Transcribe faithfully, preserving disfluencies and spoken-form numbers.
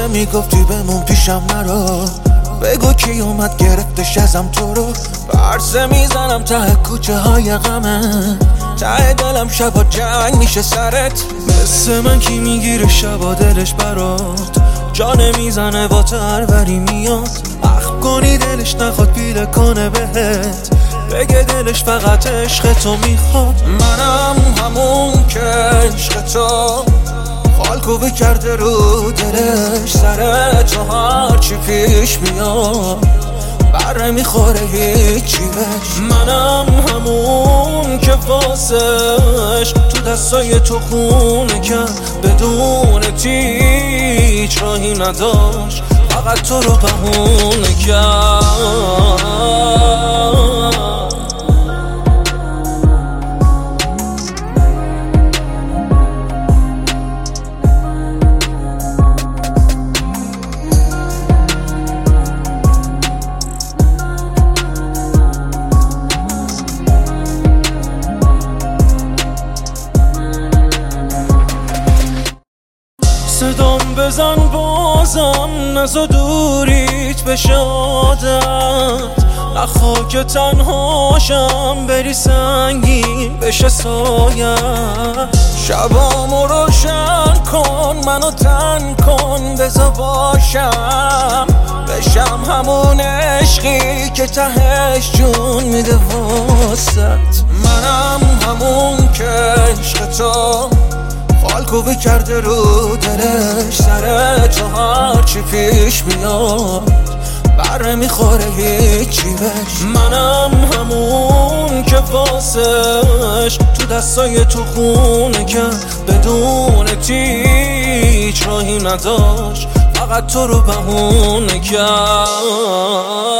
میگفتی بمون پیشم نرو، بگو کی اومد گرفتش ازم تو رو. پرسه میزنم ته کوچه های غمه، ته دلم شبا جنگ میشه سرت. مثل من کی میگیره شبا دلش برات، جانه میزنه با تروری میاد. اخم کنی دلش نخواد پیله کنه بهت، بگه دلش فقط عشق تو میخواد. منم همون که عشق تو خالکوبی کرده رو دلش، سر تو هرچی پیش میاد بره میخوره هیچی بش. منم همون که واسش تو دستای تو خونه کرد، بدون هیچ راهی نداشت فقط تو رو بهونه کرد. صدام بزن بازم، نزا دوریت بشه عادت، نخوا که تنهاشم بری سنگین بشه سایت. شبامو روشن کن، منو تن کن، بزا باشم بشم همون عشقی که تهش جون میده واسط. منم همون که عشق تو خالکوبی کرده رو دلش، سر تو هرچی پیش میاد بره میخوره هیچی بش. منم همون که واسش تو دستای تو خونه کرد، بدون هیچ راهی نداشت فقط تو رو بهونه کرد.